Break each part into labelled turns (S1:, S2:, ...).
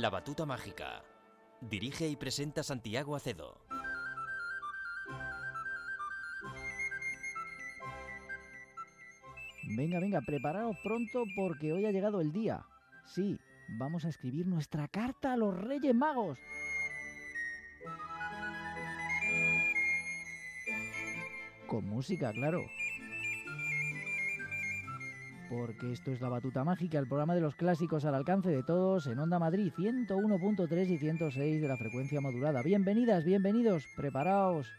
S1: La Batuta Mágica. Dirige y presenta Santiago Acedo.
S2: Venga, preparaos pronto porque hoy ha llegado el día. Sí, vamos a escribir nuestra carta a los Reyes Magos. Con música, claro. Porque esto es La Batuta Mágica, el programa de los clásicos al alcance de todos en Onda Madrid 101.3 y 106 de la frecuencia modulada. Bienvenidas, bienvenidos, preparaos.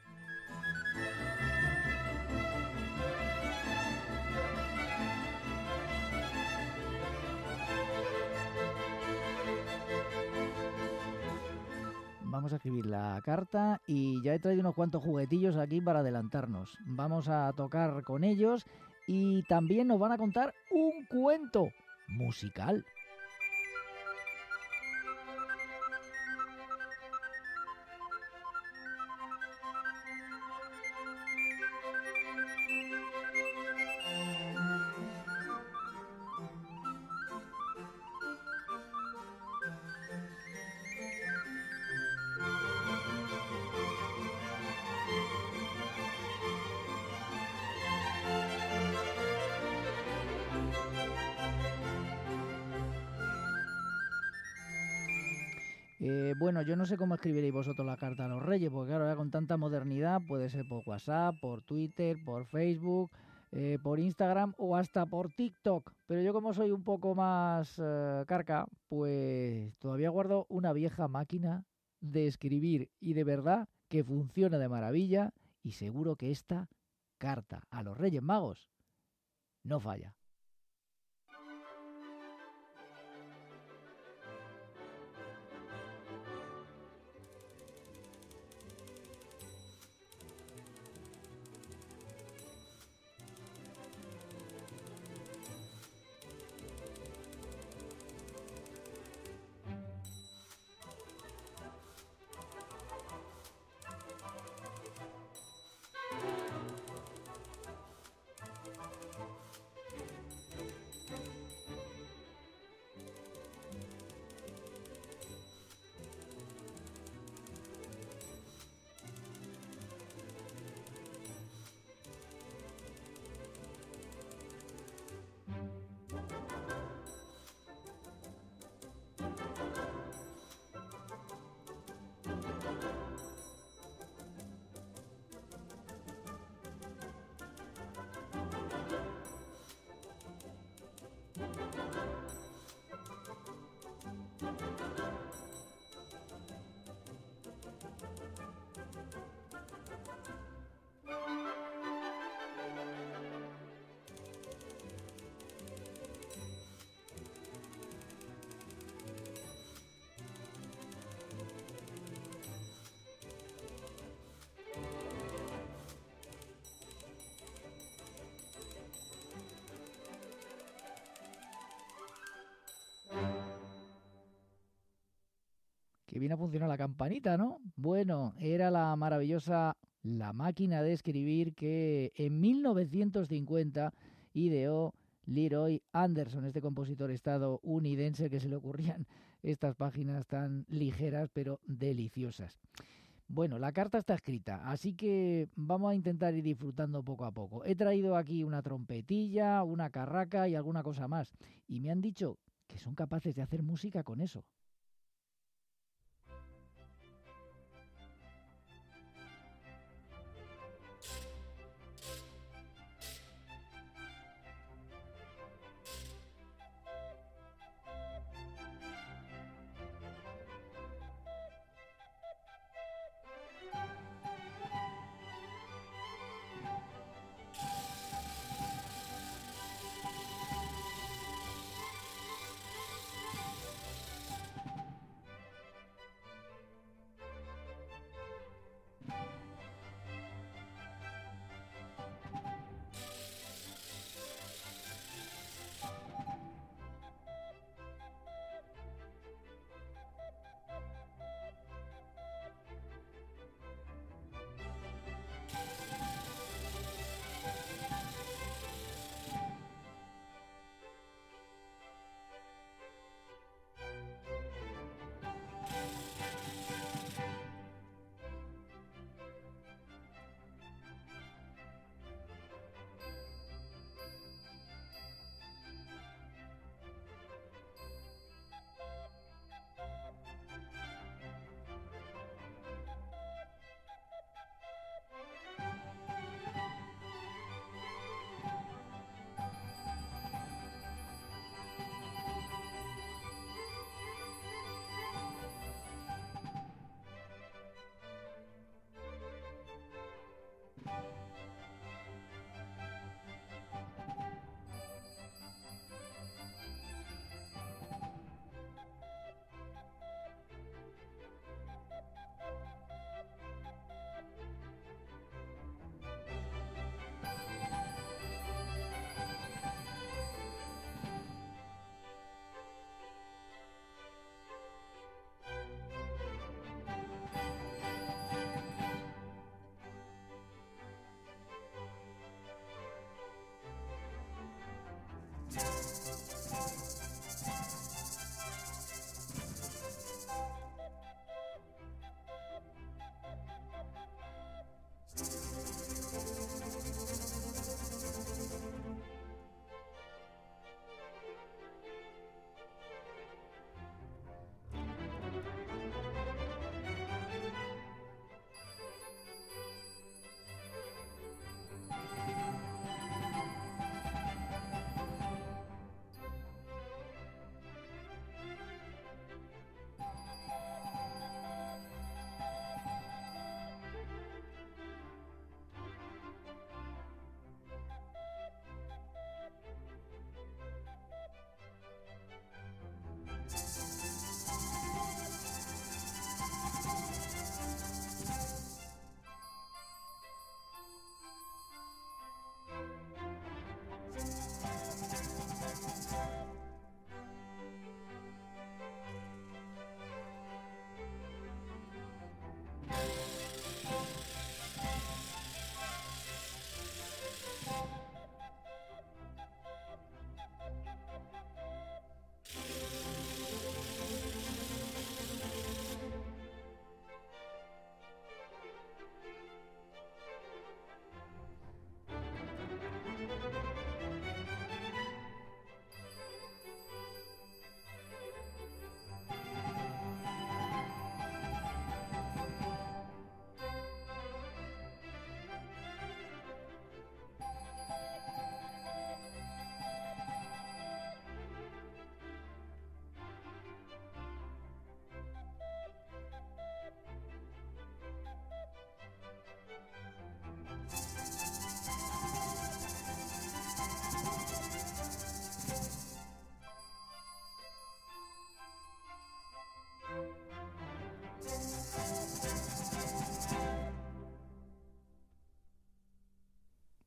S2: Vamos a escribir la carta y ya he traído unos cuantos juguetillos aquí para adelantarnos. Vamos a tocar con ellos y también nos van a contar un cuento musical. Bueno, yo no sé cómo escribiréis vosotros la carta a los Reyes, porque claro, ya con tanta modernidad puede ser por WhatsApp, por Twitter, por Facebook, por Instagram o hasta por TikTok. Pero yo como soy un poco más carca, pues todavía guardo una vieja máquina de escribir y de verdad que funciona de maravilla y seguro que esta carta a los Reyes Magos no falla. Que viene a funcionar la campanita, ¿no? Bueno, era la maravillosa La Máquina de Escribir que en 1950 ideó Leroy Anderson, este compositor estadounidense que se le ocurrían estas páginas tan ligeras pero deliciosas. Bueno, la carta está escrita, así que vamos a intentar ir disfrutando poco a poco. He traído aquí una trompetilla, una carraca y alguna cosa más. Y me han dicho que son capaces de hacer música con eso.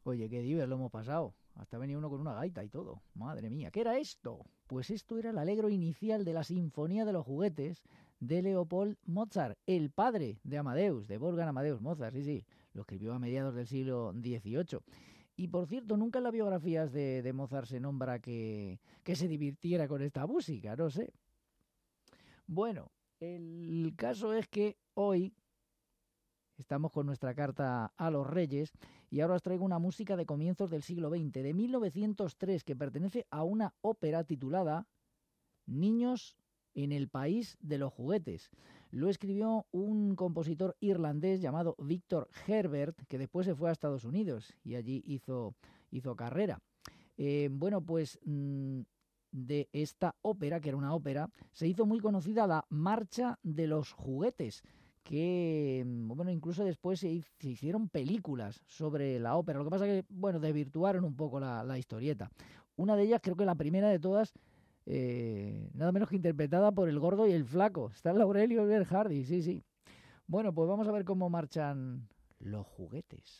S2: Oye, qué divers lo hemos pasado. Hasta venía uno con una gaita y todo. Madre mía, ¿qué era esto? Pues esto era el alegro inicial de la Sinfonía de los Juguetes de Leopold Mozart, el padre de Amadeus, de Wolfgang Amadeus Mozart, sí, sí. Lo escribió a mediados del siglo XVIII. Y por cierto, nunca en las biografías de Mozart se nombra que se divirtiera con esta música, no sé. Bueno, el caso es que hoy estamos con nuestra carta a los Reyes y ahora os traigo una música de comienzos del siglo XX, de 1903, que pertenece a una ópera titulada Niños en el País de los Juguetes. Lo escribió un compositor irlandés llamado Victor Herbert, que después se fue a Estados Unidos y allí hizo carrera. Bueno, pues de esta ópera, que era una ópera, se hizo muy conocida la Marcha de los Juguetes, que, bueno, incluso después se hicieron películas sobre la ópera. Lo que pasa es que, bueno, desvirtuaron un poco la historieta. Una de ellas, creo que la primera de todas, nada menos que interpretada por el gordo y el flaco. Está Laurel y Oliver Hardy, sí, sí. Bueno, pues vamos a ver cómo marchan los juguetes.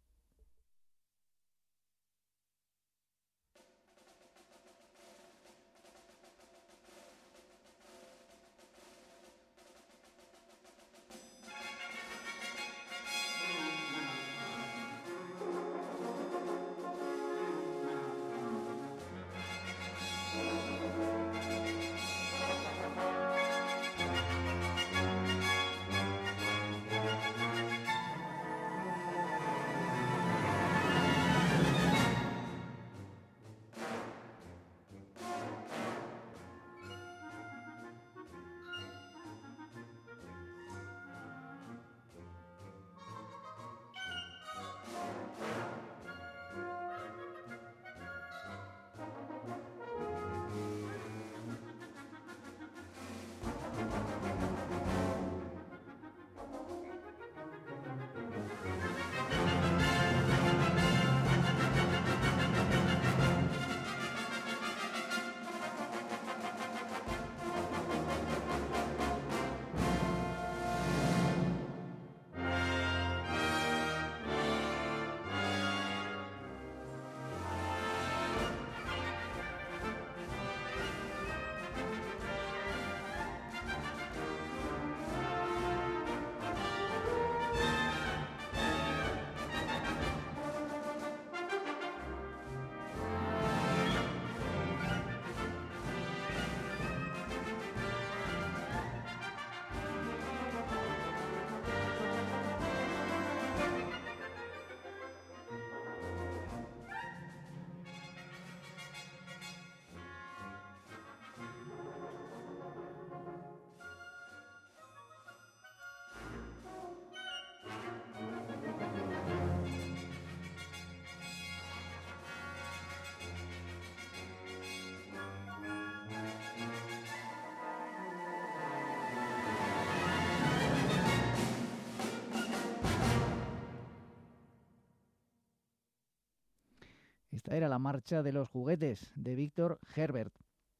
S2: Esta era la Marcha de los Juguetes de Victor Herbert.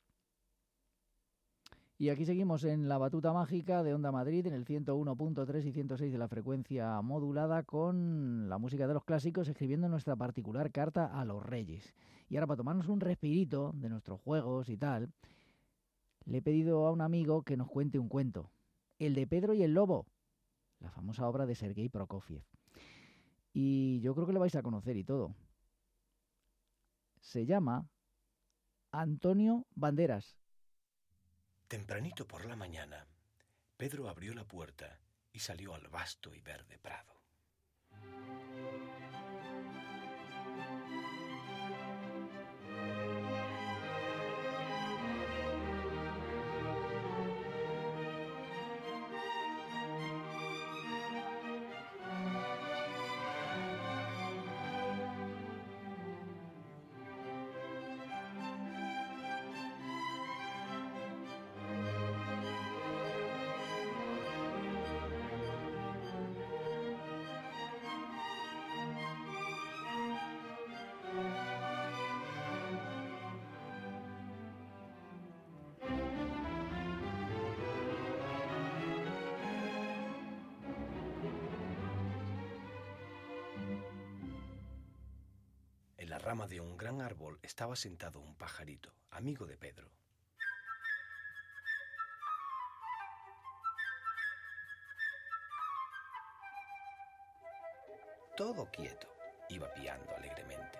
S2: Y aquí seguimos en la batuta mágica de Onda Madrid, en el 101.3 y 106 de la frecuencia modulada, con la música de los clásicos, escribiendo nuestra particular carta a los Reyes. Y ahora, para tomarnos un respirito de nuestros juegos y tal, le he pedido a un amigo que nos cuente un cuento. El de Pedro y el Lobo, la famosa obra de Sergei Prokofiev. Y yo creo que lo vais a conocer y todo. Se llama Antonio Banderas.
S3: Tempranito por la mañana, Pedro abrió la puerta y salió al vasto y verde prado. rama de un gran árbol estaba sentado un pajarito, amigo de Pedro. Todo quieto, iba piando alegremente.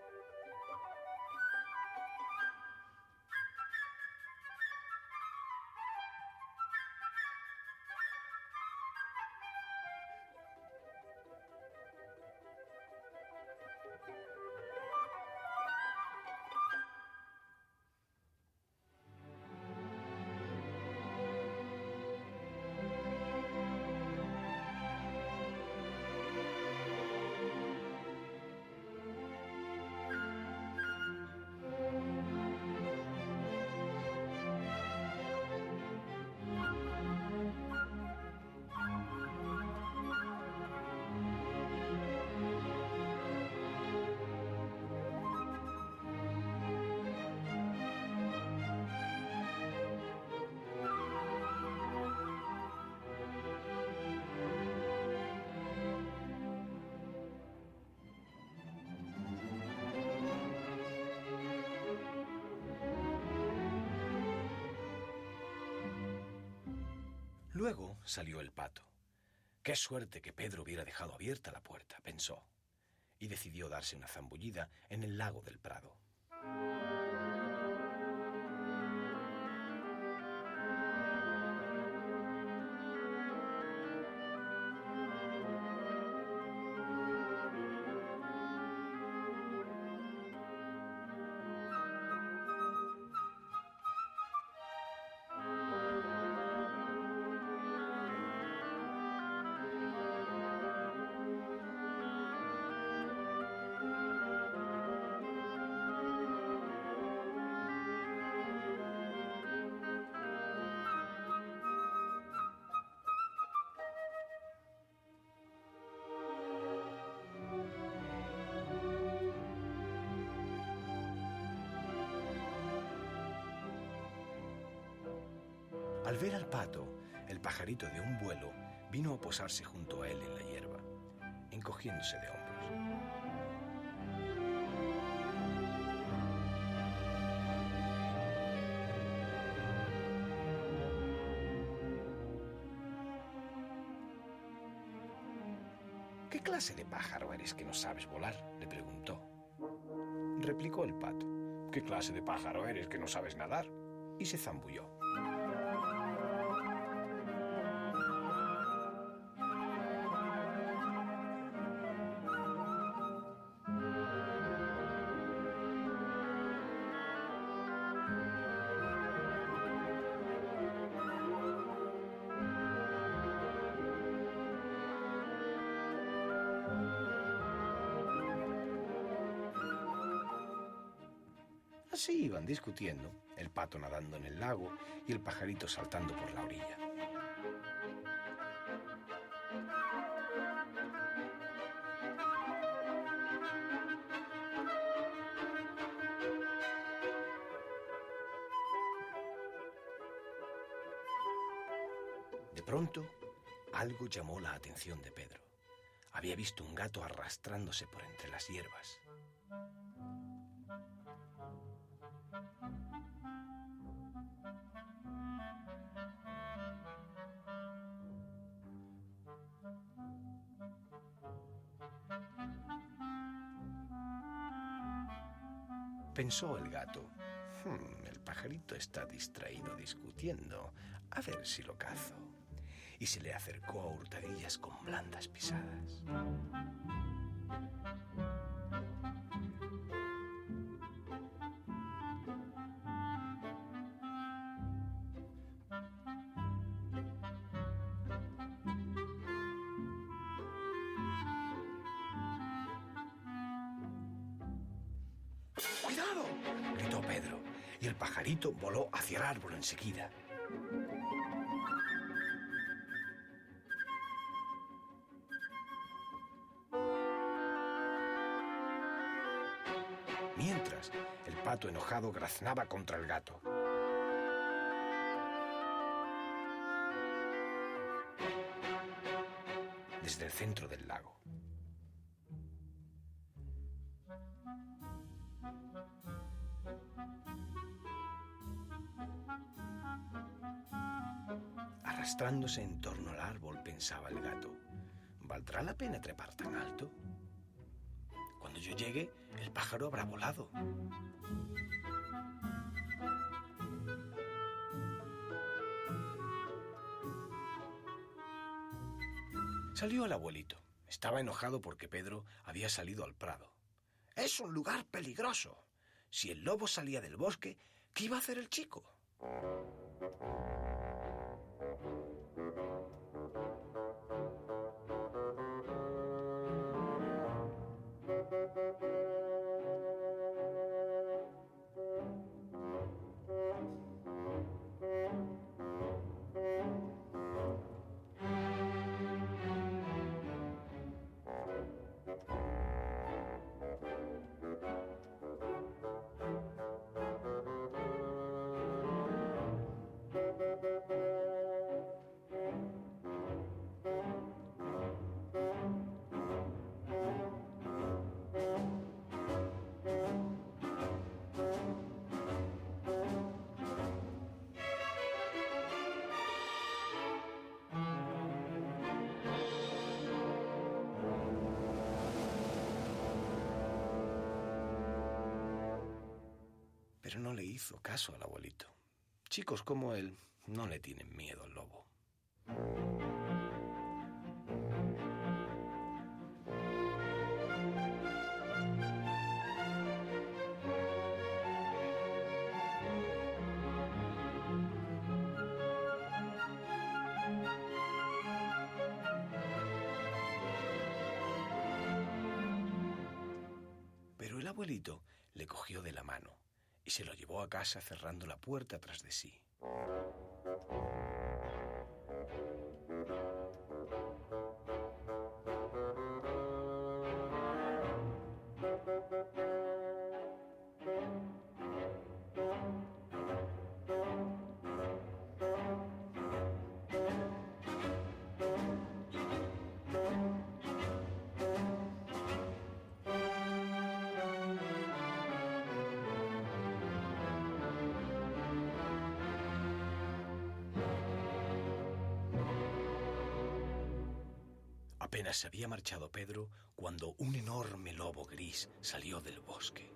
S3: Luego salió el pato. Qué suerte que Pedro hubiera dejado abierta la puerta, pensó, y decidió darse una zambullida en el lago del Prado. Al ver al pato, el pajarito de un vuelo vino a posarse junto a él en la hierba, encogiéndose de hombros. ¿Qué clase de pájaro eres que no sabes volar?, le preguntó. Replicó el pato. ¿Qué clase de pájaro eres que no sabes nadar? Y se zambulló. Así iban discutiendo, el pato nadando en el lago y el pajarito saltando por la orilla. De pronto, algo llamó la atención de Pedro. Había visto un gato arrastrándose por entre las hierbas. Pensó el gato. El pajarito está distraído discutiendo. A ver si lo cazo. Y se le acercó a hurtadillas con blandas pisadas. ¡Cuidado!, gritó Pedro, y el pajarito voló hacia el árbol enseguida. Mientras, el pato enojado graznaba contra el gato. Desde el centro del lago. arrastrándose en torno al árbol, pensaba el gato. ¿Valdrá la pena trepar tan alto? Cuando yo llegue, el pájaro habrá volado. Salió el abuelito. Estaba enojado porque Pedro había salido al prado. «Es un lugar peligroso. Si el lobo salía del bosque, ¿qué iba a hacer el chico?» Pero no le hizo caso al abuelito. Chicos como él no le tienen miedo al lobo. Pero el abuelito le cogió de la mano y se lo llevó a casa cerrando la puerta tras de sí. Apenas se había marchado Pedro cuando un enorme lobo gris salió del bosque.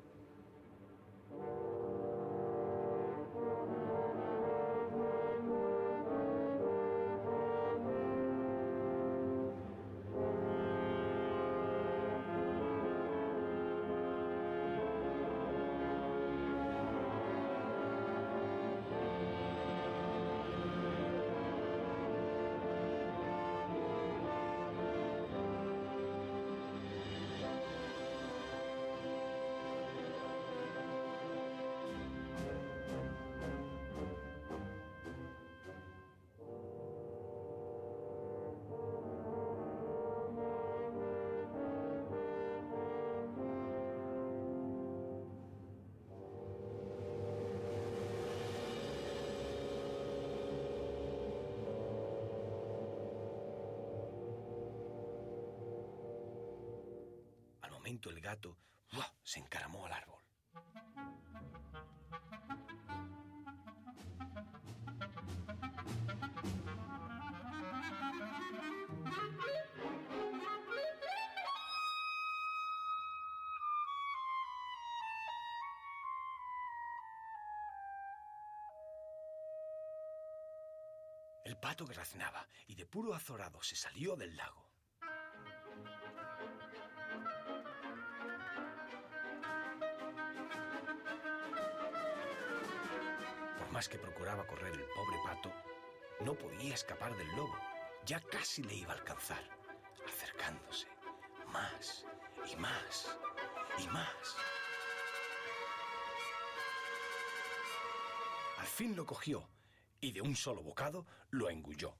S3: Al momento el gato se encaramó al árbol. El pato graznaba y de puro azorado se salió del lago. Por más que procuraba correr el pobre pato, no podía escapar del lobo. Ya casi le iba a alcanzar, acercándose más y más y más. Al fin lo cogió y de un solo bocado lo engulló.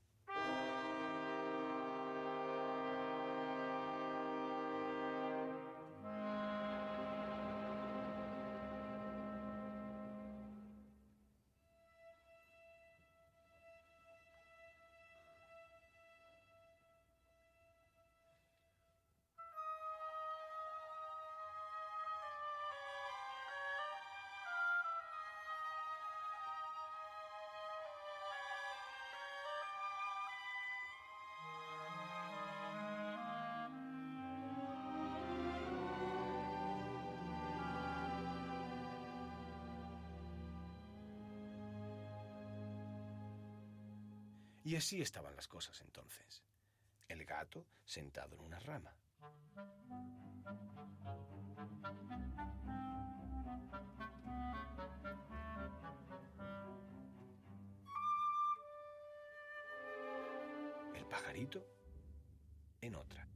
S3: Y así estaban las cosas entonces. El gato sentado en una rama. El pajarito en otra.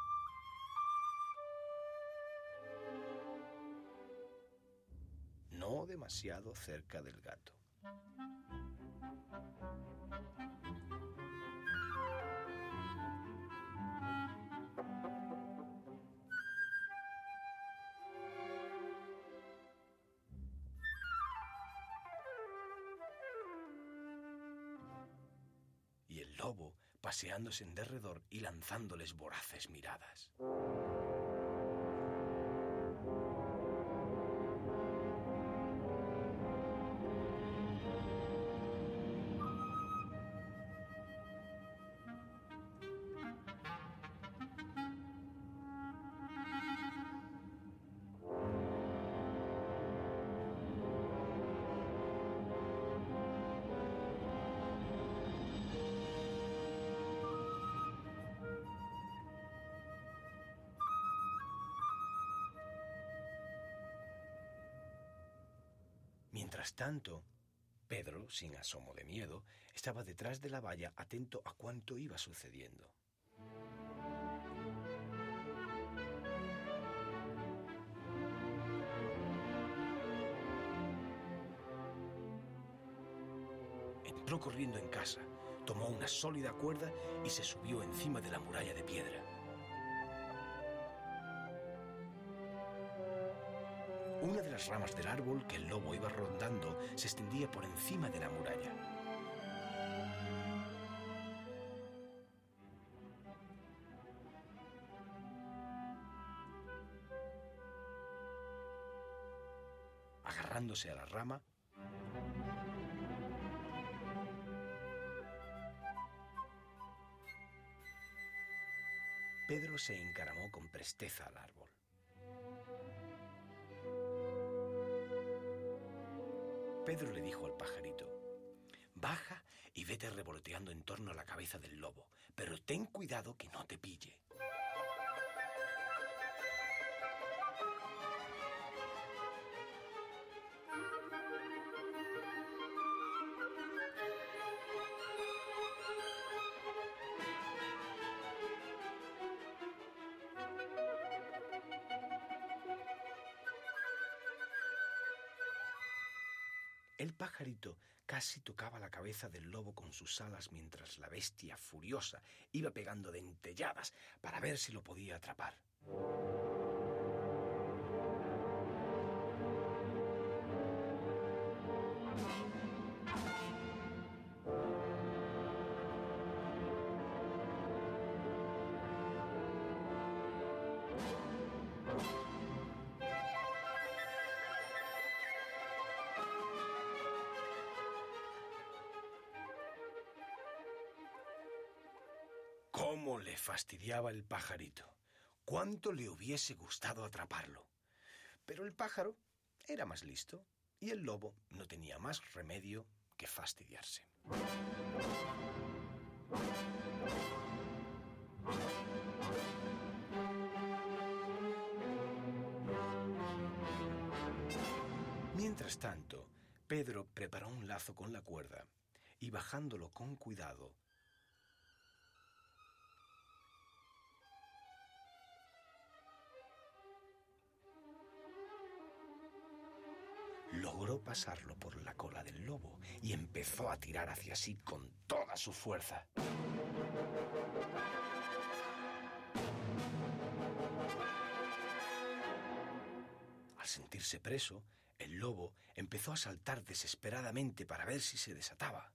S3: No demasiado cerca del gato. Y el lobo paseándose en derredor y lanzándoles voraces miradas. Mientras tanto, Pedro, sin asomo de miedo, estaba detrás de la valla atento a cuánto iba sucediendo. Entró corriendo en casa, tomó una sólida cuerda y se subió encima de la muralla de piedra. Una de las ramas del árbol que el lobo iba rondando se extendía por encima de la muralla. Agarrándose a la rama, Pedro se encaramó con presteza al árbol. Pedro le dijo al pajarito: baja y vete revoloteando en torno a la cabeza del lobo, pero ten cuidado que no te pille. El pajarito casi tocaba la cabeza del lobo con sus alas mientras la bestia, furiosa, iba pegando dentelladas para ver si lo podía atrapar. ¿Cómo le fastidiaba el pajarito? ¿Cuánto le hubiese gustado atraparlo? Pero el pájaro era más listo y el lobo no tenía más remedio que fastidiarse. Mientras tanto, Pedro preparó un lazo con la cuerda y, bajándolo con cuidado, logró pasarlo por la cola del lobo y empezó a tirar hacia sí con toda su fuerza. Al sentirse preso, el lobo empezó a saltar desesperadamente para ver si se desataba.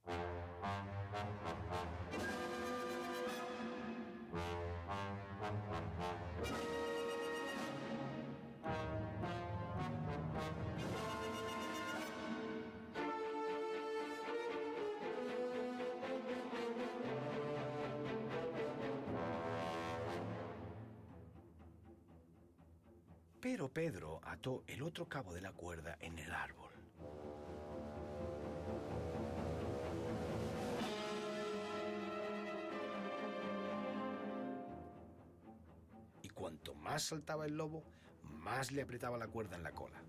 S3: Pero Pedro ató el otro cabo de la cuerda en el árbol. Cuanto más saltaba el lobo, más le apretaba la cuerda en la cola.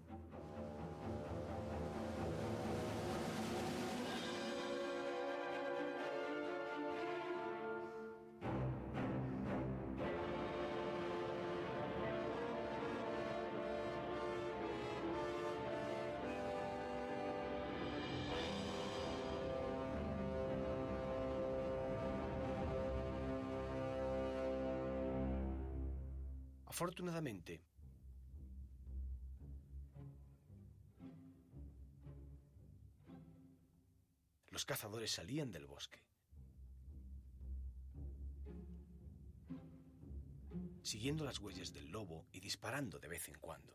S3: Afortunadamente, los cazadores salían del bosque, siguiendo las huellas del lobo y disparando de vez en cuando.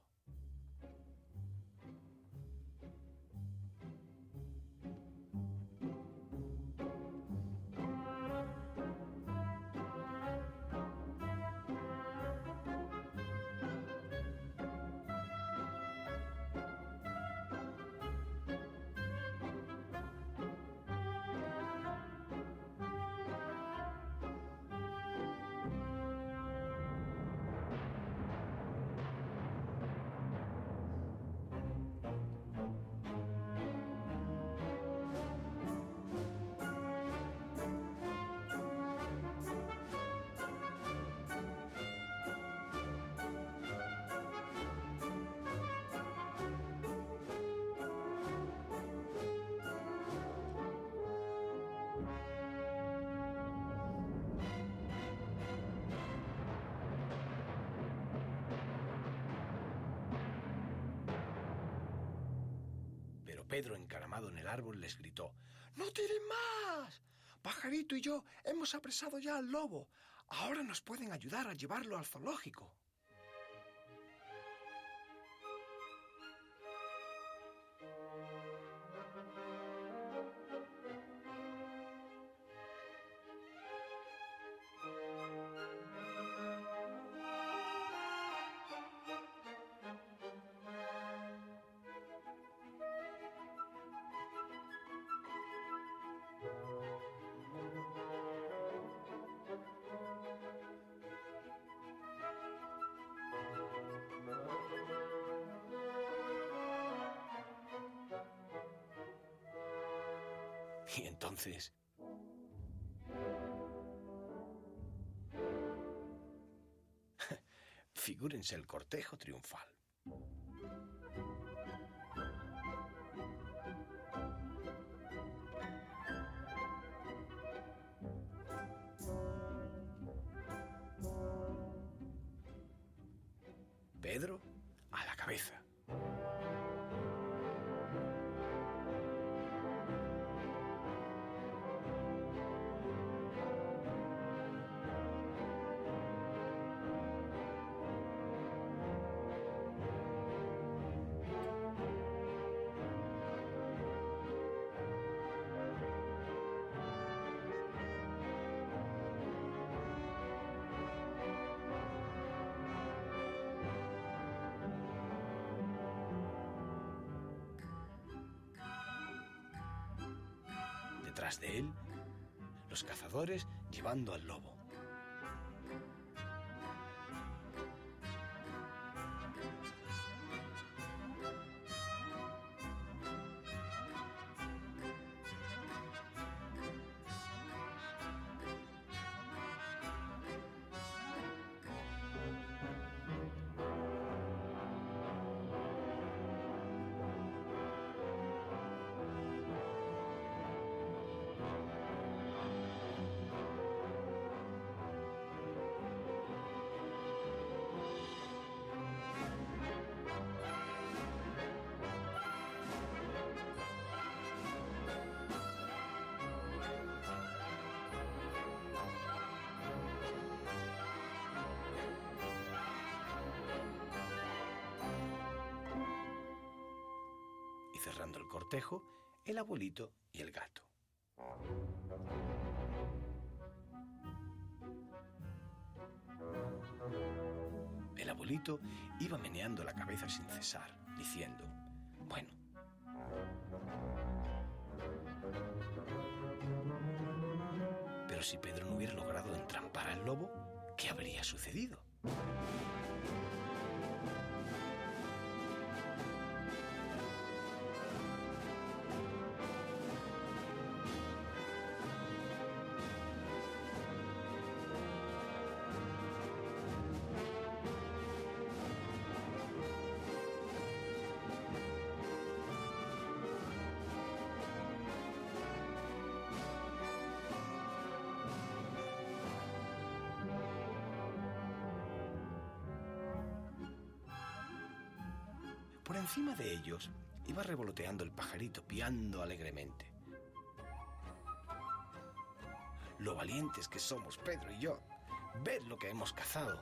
S3: Pedro, encaramado en el árbol, les gritó: ¡No tiren más! Pajarito y yo hemos apresado ya al lobo. Ahora nos pueden ayudar a llevarlo al zoológico. Y entonces, figúrense el cortejo triunfal. Pedro a la cabeza. Detrás de él, los cazadores llevando al lobo. Cerrando el cortejo, el abuelito y el gato. El abuelito iba meneando la cabeza sin cesar, diciendo: bueno, pero si Pedro no hubiera logrado entrampar al lobo, ¿qué habría sucedido? Por encima de ellos iba revoloteando el pajarito, piando alegremente. Lo valientes que somos, Pedro y yo. Ved lo que hemos cazado.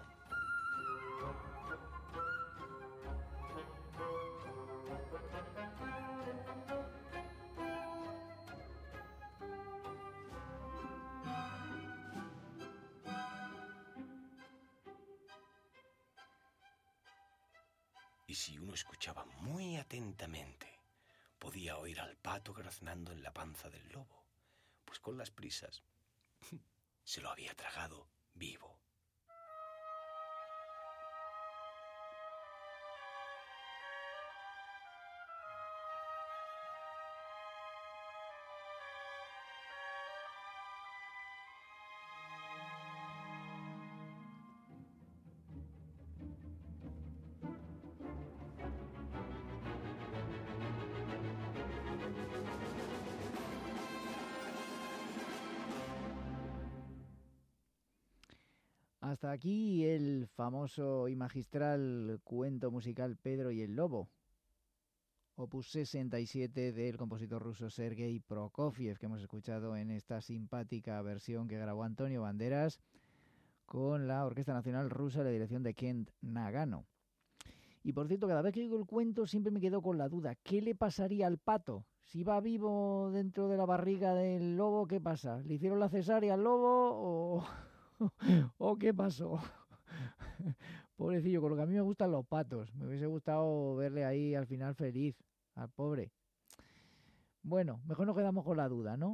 S3: Y si uno escuchaba muy atentamente, podía oír al pato graznando en la panza del lobo, pues con las prisas se lo había tragado vivo.
S2: Hasta aquí el famoso y magistral cuento musical Pedro y el Lobo, opus 67 del compositor ruso Sergei Prokofiev, que hemos escuchado en esta simpática versión que grabó Antonio Banderas con la Orquesta Nacional Rusa y la dirección de Kent Nagano. Y por cierto, cada vez que oigo el cuento siempre me quedo con la duda, ¿qué le pasaría al pato? Si va vivo dentro de la barriga del lobo, ¿qué pasa? ¿Le hicieron la cesárea al lobo o qué pasó? Pobrecillo, con lo que a mí me gustan los patos. Me hubiese gustado verle ahí al final feliz, al pobre. Bueno, mejor nos quedamos con la duda, ¿no?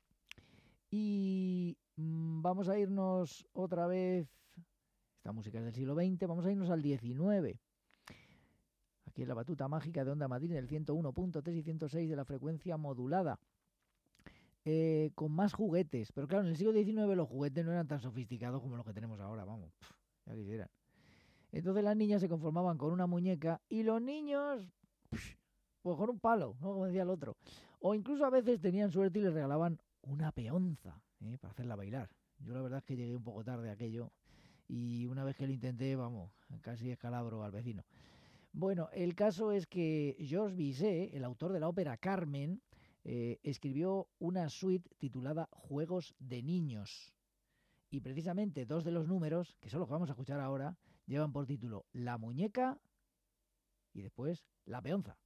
S2: Y vamos a irnos otra vez. Esta música es del siglo XX, vamos a irnos al XIX. Aquí en la batuta mágica de Onda Madrid, del 101.3 y 106 de la frecuencia modulada. Con más juguetes. Pero claro, en el siglo XIX los juguetes no eran tan sofisticados como los que tenemos ahora, vamos. Ya quisieran. Entonces las niñas se conformaban con una muñeca y los niños, pues con un palo, ¿no? Como decía el otro. O incluso a veces tenían suerte y les regalaban una peonza, para hacerla bailar. Yo la verdad es que llegué un poco tarde a aquello y una vez que lo intenté, vamos, casi escalabro al vecino. Bueno, el caso es que Georges Bizet, el autor de la ópera Carmen, escribió una suite titulada Juegos de Niños. Y precisamente dos de los números, que son los que vamos a escuchar ahora, llevan por título La muñeca y después La peonza.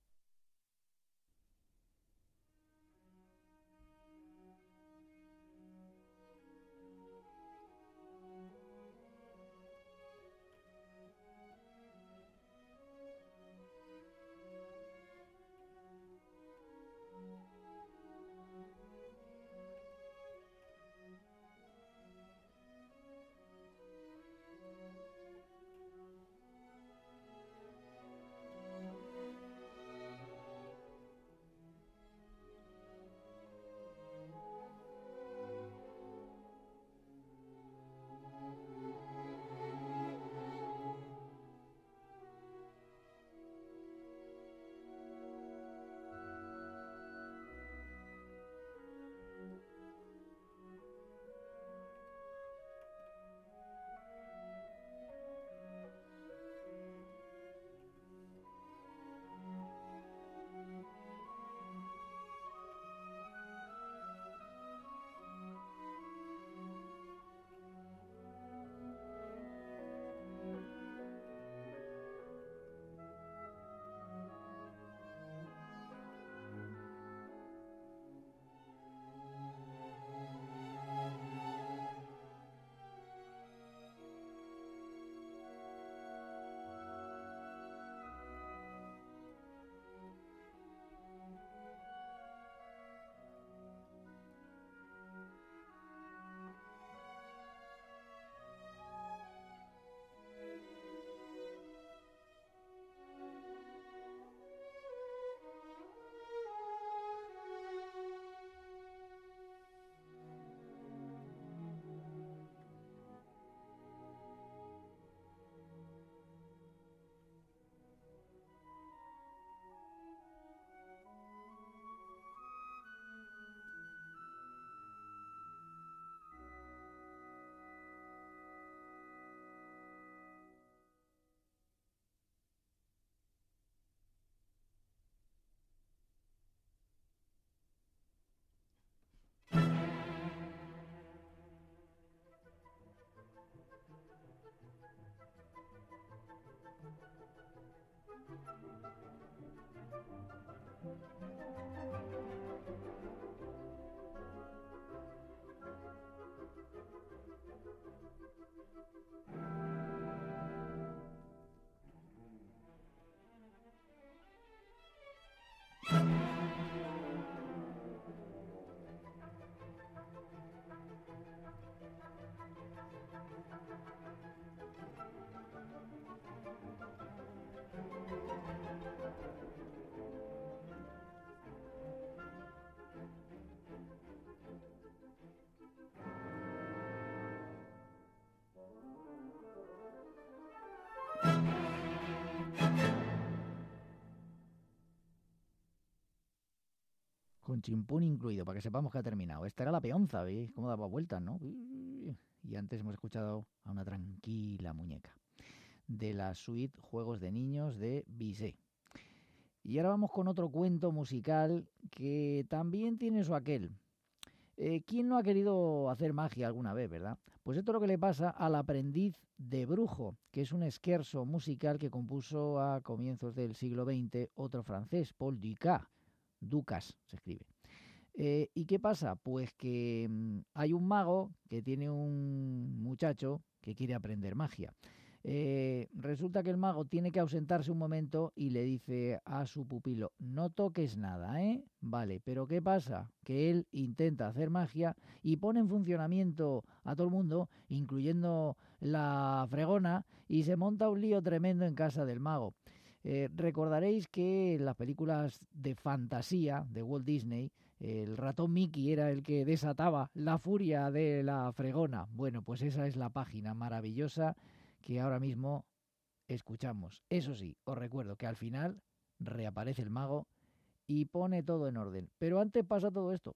S2: Con chimpún incluido, para que sepamos que ha terminado. Esta era la peonza, ¿veis? Cómo daba vueltas, ¿no? Y antes hemos escuchado a una tranquila muñeca de la suite Juegos de Niños de Bizet. Y ahora vamos con otro cuento musical que también tiene su aquel. ¿Quién no ha querido hacer magia alguna vez, verdad? Pues esto es lo que le pasa al aprendiz de brujo, que es un scherzo musical que compuso a comienzos del siglo XX otro francés, Paul Dukas. Dukas se escribe. ¿Y qué pasa? Pues que hay un mago que tiene un muchacho que quiere aprender magia. Resulta que el mago tiene que ausentarse un momento y le dice a su pupilo: no toques nada, ¿eh? Vale, pero ¿qué pasa? Que él intenta hacer magia y pone en funcionamiento a todo el mundo, incluyendo la fregona, y se monta un lío tremendo en casa del mago. Recordaréis que en las películas de fantasía de Walt Disney, el ratón Mickey era el que desataba la furia de la fregona. Bueno, pues esa es la página maravillosa que ahora mismo escuchamos. Eso sí, os recuerdo que al final reaparece el mago y pone todo en orden. Pero antes pasa todo esto.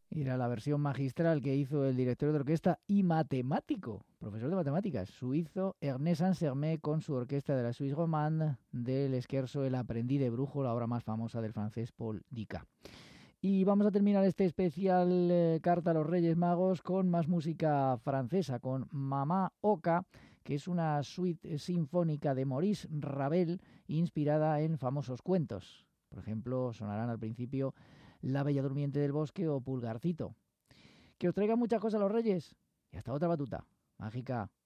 S2: Era la versión magistral que hizo el director de orquesta y matemático, profesor de matemáticas, suizo Ernest Ansermet, con su orquesta de la Suisse Romande del scherzo El aprendiz de brujo, la obra más famosa del francés Paul Dicka. Y vamos a terminar este especial Carta a los Reyes Magos con más música francesa, con Mamá Oca, que es una suite sinfónica de Maurice Ravel inspirada en famosos cuentos. Por ejemplo, sonarán al principio La Bella Durmiente del Bosque o Pulgarcito. Que os traigan muchas cosas los Reyes y hasta otra batuta mágica.